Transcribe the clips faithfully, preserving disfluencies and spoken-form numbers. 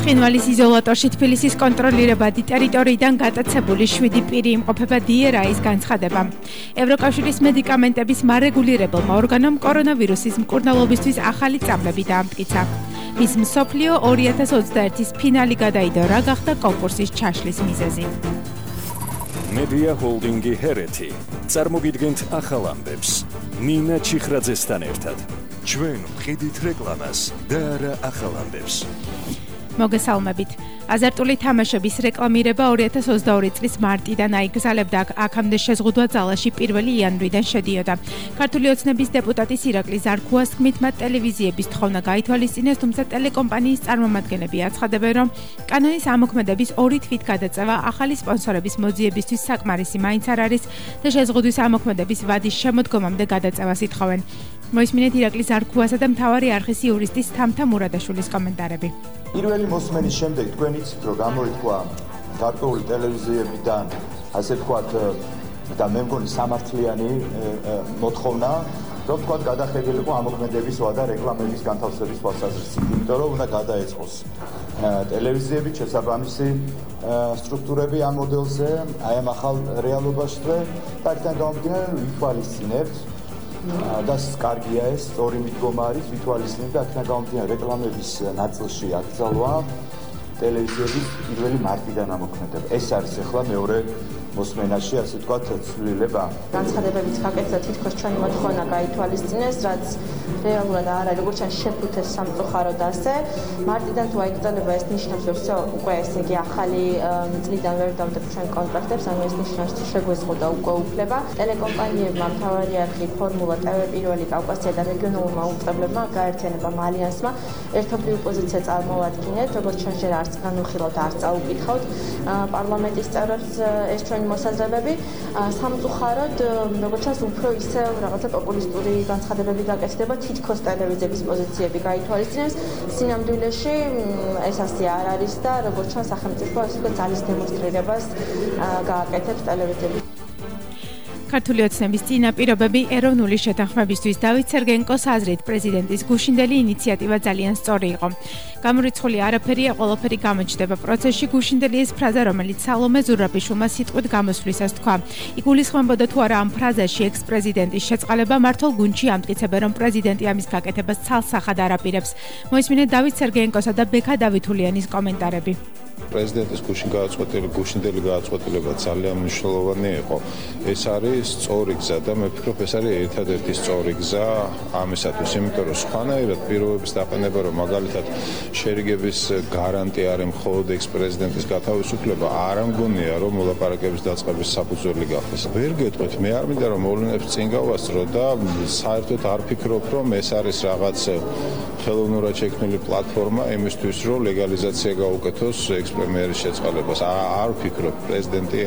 ცხინვალის იზოლატორში თბილისის კონტროლირებადი ტერიტორიიდან გატაცებული შვიდი პირი იმყოფება დიერაის განცხადება. ევროკავშირის მედიკამენტების მარეგულირებელმა ორგანომ კორონავირუსის მკურნალობისთვის ახალი წამლები დაამტკიცა. მის მსოფლიო ორი ათას ოცდაერთის ფინალი გადაიდო, რა გახდა კონკურსის ჩაშლის მიზეზი. Media Holdingi Hereti წარმოგიდგენთ ახალ ამბებს. ნინა ჩიხრაძესთან ერთად. ჩვენ ვხედით რეკლამას და არა ახალ ამბებს. მოგესალმებით. აზარტული თამაშების რეკლამირება ორი ათას ოცდაორი წლის მარტიდან აიგზალებდა, აქამდე შეზღუდვა ძალაში პირველი იანვრიდან შედიოდა. ქართული ოცნების დეპუტატის ირაკლი ზარქუას თქმით, მათ ტელევიზიების თხოვნა გაითვალისწინეს, თუმცა ტელეკომპანიის წარმომადგენლები აცხადებენ, რომ კანონის ამოქმედების ორი თვით გადაწევა ახალი სპონსორების მოძიებისთვის საკმარისი მაინც არ არის და შეზღუდვის ამოქმედების ვადის შემოდგომამდე გადაწევას ითხოვენ. მოისმინეთ ირაკლი ზარქუასა და მთავარი არხის იურისტის თამთა მურადაშვილის კომენტარები. პირველი მოსმენის შემდეგ თქვენ იცით, რომ გამოითქვა გარკვეული ტელევიზიებიდან, ასე ვთქვათ, და მე მგონი სამართლიანი მოთხოვნა, რომ ვთქვათ, გადახედილიყო ამოქმედების ვადა რეკლამების განთავსების თვალსაზრისით, იმიტომ რომ უნდა გადაეწყოს ტელევიზიები შესაბამისი სტრუქტურები ამ მოდელზე, აი ამ ახალ რეალობაში და აქედან გამომდინარე ვითვალისწინებთ და კარგია ეს, სწორი მიდგომა არის, ვითვალისწინებთ და აქედან გამომდინარე რეკლამების ნაწილში აკრძალვა ტელევიზიების პირველი მარტიდან ამოქმედება. ეს არის ახლა მეორე მოსმენაში, ასე ვთქვათ, ცვლილება. განცხადებებიც გაკეთდა, თითქოს ჩვენი მოთხოვნა გაითვალისწინეს, რაც რეალურად არ არის, როგორც შეფუთეს სამწუხაროდ ასე. მარტიდან თუ აიგრძელება, ეს ნიშნავს, რომ всё, უკვე ესე იგი ახალი წლიდან ვერ დავდებ ჩვენ კონტრაქტებს, ანუ ეს ნიშნავს, რომ შეგვეზღუდა უკვე უფლება. ტელეკომპანიებმა მთავარი არხი ფორმულა ტევ პირველი კავკასია და რეგიონულმა უწყებლებმა გაერთიანებამ ალიანსმა ერთობლივი პოზიცია წარმოვადგინეთ, როგორც ჩვენ ჯერ არც განვიხილავთ, არც წაუკითხავთ პარლამენტის წევრებს ეს ჩვენი მოსაზრებები. სამწუხაროდ, როგორც ჩანს, უფრო ისე რაღაცა პოპულისტური განცხადებები გაკეთდება, თითქოს ტელევიზიების პოზიციები გაითვალისწინებს. სინამდვილეში ეს ასე არ არის და როგორც ჩანს, სახელმწიფო ასე ვთქვათ, ძალის დემონსტრირებას გააკეთებს ტელევიზიები. ქართული ოცნების წინაპირობები ეროვნული შეთანხმებისთვის დავით სერგენკოს აზრით პრეზიდენტის გუშინდელი ინიციატივა ძალიან სწორი იყო. გამორიცხული არაფერია, ყველაფერი გამოჩნდება პროცესში. გუშინდელი ეს ფრაზა, რომელიც სალომე ზურაბიშვილმა სიტყვით გამოსვლისას თქვა. იგულისხმებოდა თუ არა ამ ფრაზაში ექს-პრეზიდენტის შეწყალება, მართალ გუნდში ამტკიცებენ, რომ პრეზიდენტი ამის გაკეთებას ცალსახად არ აპირებს. მოისმინეთ დავით სერგენკოსა და ბექა დავითულიანის კომენტარები. პრეზიდენტის გუშინ გააწყვეტილი გუშინდელი გააწყვეტილება ძალიან მნიშვნელოვანი იყო. ეს არის სწორი გზა და მე ვფიქრობ, ეს არის ერთადერთი სწორი გზა ამისათვის, იმიტომ რომ სხვანაირად პირობების დაყენება, რომ მაგალითად შერიგების გარანტია არის მხოლოდ ექს-პრეზიდენტის გათავისუფლება, არ ამგონია, რომ მოლაპარაკების დაწყების საფუძველი გახდეს. ვერ გეტყვით, მე არ მინდა რომ მოვლენებს წინ გავასწრო და საერთოდ არ ფიქრობ, რომ ეს არის რაღაც ხელოვნურად შექმნილი პლატფორმა იმისთვის, რომ ლეგალიზაცია გაუკეთოს ექს-პრემიერის შეწყალებას. არ ვფიქრობ, პრეზიდენტი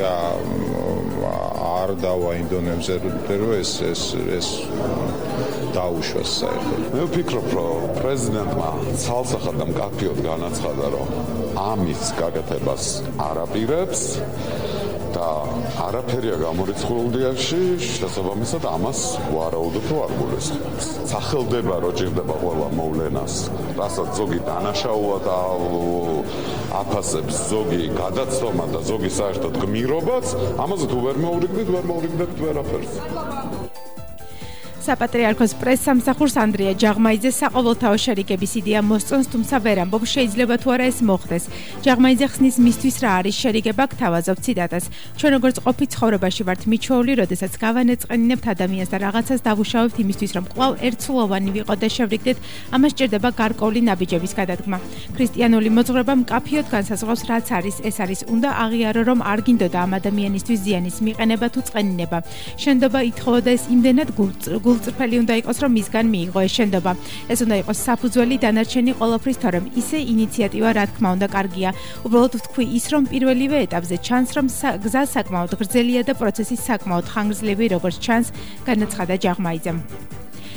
არ დავა ინდონემზე, რომ ეს ეს ეს დაუშვას საერთოდ. მე ვფიქრობ, რომ პრეზიდენტმა ცალსახად და მკაფიოდ განაცხადა, რომ ამის გაკეთებას არ აპირებს და არაფერია გამორიცხულდიაში, შესაბამისად ამას ვარაუდობ, რომ არ გულისხმობს. სახელდება, რომ ჭირდება ყველა მოვლენას, რასაც ზოგი დანაშაულა და აფასებს, ზოგი გადაცდომა და ზოგი საერთოდ გმირობაც, ამაზე თუ ვერ მოურიგდით, ვერ მოურიგდებთ ვერაფერს. საპატრიარქოს პრესსამსახურს ანდრია ჯაღმაიძე საყოველთაო შერიგების იდეა მოსწონს, თუმცა ვერ ამბობს შეიძლება თუ არა ეს მოხდეს. ჯაღმაიძე ხსნის მისთვის რა არის შერიგება, გთავაზობ ციტატას. ჩვენ როგორც ყოფი ცხოვრებაში ვართ მიჩვეული, როდესაც გავანეწყენინებთ ადამიანს და რაღაცას დავუშავებთ იმისთვის, რომ კვლავ ერთსულოვანი ვიყოთ და შევრიგდეთ, ამას ჭირდება გარკვეული ნაბიჯების გადადგმა. ქრისტიანული მოძღვრება მკაფიოდ განსაზღვრავს, რაც არის, ეს არის უნდა აღიარო, რომ არ გინდოდა ამ ადამიანისთვის ზიანის მიყენება თუ წყენინება. შენდობა ითხოვა და ეს იმდენად გულწრფელი უნდა იყოს, რომ მისგან მიიღო ეს შენდობა. ეს უნდა იყოს საფუძველი დანარჩენი ყველაფრის, თორემ ისე ინიციატივა რა თქმა უნდა კარგია. უბრალოდ ვთქვი ის, რომ პირველივე ეტაპზე ჩანს, რომ გზა საკმაოდ გრძელია და პროცესი საკმაოდ ხანგრძლივი, როგორც ჩანს, განაცხადა ჯაღმაიძემ.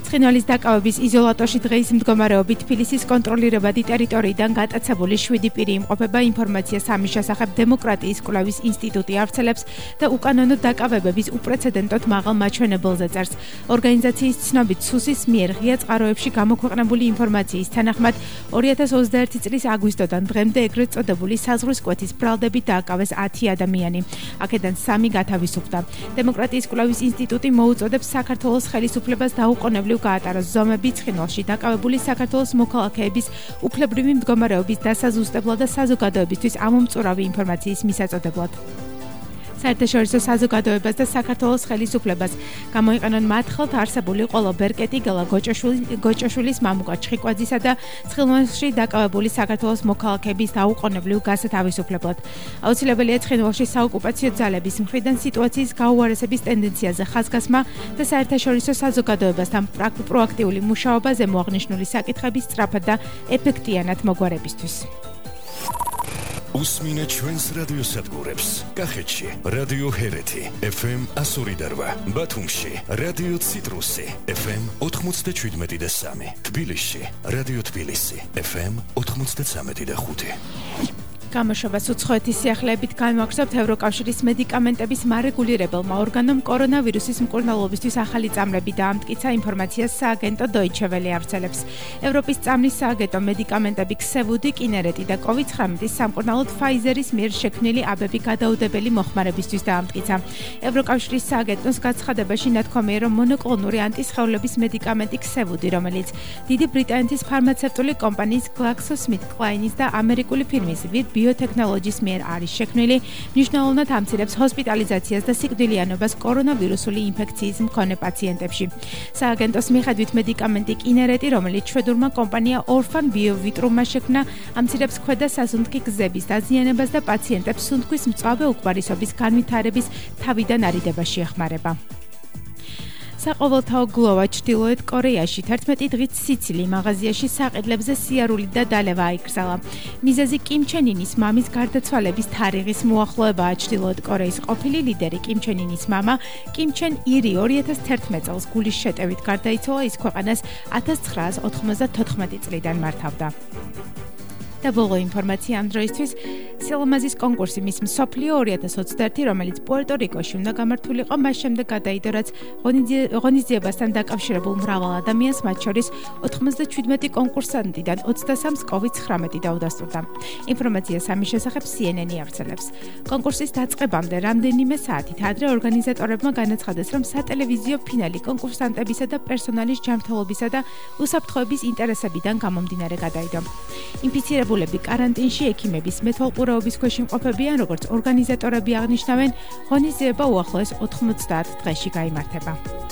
ცხინვალის დაკავების იზოლატორში დღეის მდგომარეობით თბილისის კონტროლირებადი ტერიტორიიდან გატაცებული შვიდი პირი იმყოფება. ინფორმაციას ამის შესახებ დემოკრატიის კვლევის ინსტიტუტი ავრცელებს და უკანონო დაკავებების უპრეცედენტოდ მაღალ მაჩვენებელზე წერს. ორგანიზაციის ცნობით სუსის მიერ ღია წყაროებში გამოქვეყნებული ინფორმაციის თანახმად ორი ათას ოცდაერთი წლის აგვისტოდან დღემდე ეგრეთ წოდებული საზღვრის კვეთის ბრალდებით დააკავეს ათი ადამიანი. აქედან სამი გათავისუფლდა. დემოკრატიის კვლევის ინსტიტუტი მოუწოდებს საქართველოს ხელისუფლებას დაუყოვნებლივ გაატაროს ზომები ცხინვალში დაკავებული საქართველოს მოქალაქეების უფლებრივი მდგომარეობის დასაზუსტებლად და საზოგადოებისთვის ამომწურავი ინფორმაციის მისაწოდებლად. საერთაშორისო საზოგადოებას და საქართველოს ხელისუფლებას გამოიყენონ მათ ხელთ არსებული ყოლო ბერკეტი, გელა გოჭაშვილის, მამუკა ჩხიკვაძისა და ცხინვალში დაკავებული საქართველოს მოქალაქეების დაუყოვნებლივ გასათავისუფლებლად. აუცილებელია ცხინვალში საოკუპაციო ძალების მხრიდან სიტუაციის გაუარესების ტენდენციაზე ხაზგასმა და საერთაშორისო საზოგადოებასთან პროაქტიული მუშაობა ზემოაღნიშნული საკითხების სწრაფად და ეფექტიანად მოგვარებისთვის. უსმინე ჩვენს რადიოსადგურებს. კახეთში რადიო ჰერეთი ეფ ემ εκατო ორი და რვა, ბათუმში რადიო ციტრუსი ეფ ემ ოთხმოცდაშვიდმეტი და სამი, თბილისში რადიო თბილისი ეფ ემ ოთხმოცდაცამეტი და ხუთი. გამოშვებას უცხოეთის სიახლეებით განვაგრძობთ ევროკავშირის მედიკამენტების მარეგულირებელმა ორგანომ კორონავირუსის მკურნალობისთვის ახალი წამლები დაამტკიცა. ინფორმაციას სააგენტო Deutsche Welle ავრცელებს. ევროპის წამლის სააგენტო მედიკამენტები ქსევუდი, კინერეტი და კოვიდ ცხრამეტის სამკურნალოდ Pfizer-ის მიერ შექმნილი აბები გადაუდებელი მოხმარებისთვის დაამტკიცა. ევროკავშირის სააგენტოს გაცხადებაში ნათქვამია, რომ მონოკლონური ანტისხეულების მედიკამენტი ქსევუდი, რომელიც დიდი ბრიტანეთის ფარმაცევტული კომპანიის GlaxoSmithKline's და ამერიკული ფირმის ბიოტექნოლოგიის მიერ არის შექმნილი, მნიშვნელოვნად ამცირებს ჰოსპიტალიზაციას და სიკვდილიანობას კორონავირუსული ინფექციის მქონე პაციენტებში. სააგენტოს მიხედვით მედიკამენტი კინერეტი, რომელიც შვედურმა კომპანია Orphan Biovitrum-მა შექმნა, ამცირებს ქვედა სასუნთქი გზების დაზიანებას და პაციენტებს სუნთქვის მწვავე უკმარისობის განვითარების თავიდან არიდებაში ეხმარება. საყოველთაო გლოვა ჩრდილოეთ კორეაში თერთმეტი დღით სიცილი მაღაზიაში საყიდლებზე სიარული და დალევა აიკრძალა. მიზეზი კიმ ჩენ ინის მამის გარდაცვალების თარიღის მოახლოებაა. ჩრდილოეთ კორეის ყოფილი ლიდერი კიმ ჩენ ინის მამა კიმ ჩენ ირი ორი ათას თერთმეტ წელს გულის შეტევით გარდაიცვალა. ის ქვეყანას ათას ცხრაას ოთხმოცდათოთხმეტი წლიდან მართავდა. და ბოლო ინფორმაცია ამ დროისთვის სილამაზის კონკურსი მის მსოფლიო ორი ათას ოცდაერთი, რომელიც პუერტო-რიკოში უნდა გამართულიყო, მას შემდეგ გადაიდო, რაც ღონისძიებასთან დაკავშირებულ მრავალ ადამიანს, მათ შორის ოთხმოცდაშვიდმეტი კონკურსანტიდან ოცდასამს კოვიდ ცხრამეტი დაუდასტურდა. ინფორმაციას ამის შესახებ სი ენ ენი ავრცელებს. კონკურსის დაწყებამდე რამდენიმე საათით ადრე ორგანიზატორებმა განაცხადეს, რომ სატელევიზიო ფინალი კონკურსანტებისა და პერსონალის ჯანმრთელობისა და უსაფრთხოების ინტერესებიდან გამომდინარე გადაიდო. ინფიცირებულები კარანტინში, ექიმების მეთვალყურეობის ქვეშ იმყოფებიან, როგორც ორგანიზატორები აღნიშნავენ, ღონისძიება უახლოეს ოთხმოცდაათ დღეში გაიმართება.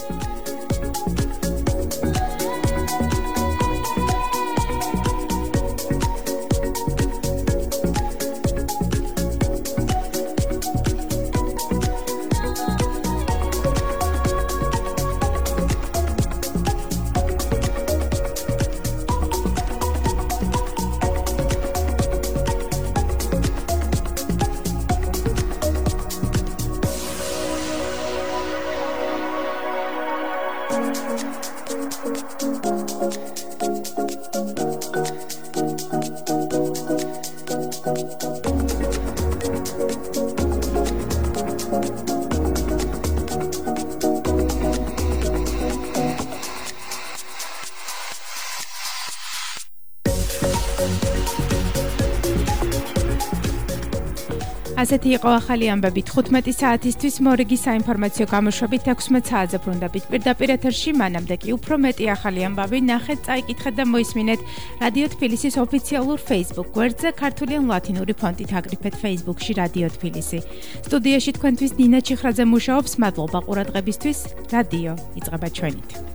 ასეთი იყო ახალი ამბები თხუთმეტი საათისთვის მორიგი საინფორმაციო გამოშვებით ექვსმეტ საათზე ბრუნდებით. პირდაპირ ეთერში მანამდე კი უფრო მეტი ახალი ამბავი ნახეთ, წაიკითხეთ და მოისმინეთ რადიო თბილისის ოფიციალურ Facebook გვერდზე ქართული ან ლათინური ფონტით აკრიფეთ Facebook-ში რადიო თბილისი. სტუდიაში თქვენთვის ნინა ჩიხრაძე მუშაობს. მადლობა ყურადღებისთვის. რადიო იწყება ჩვენით.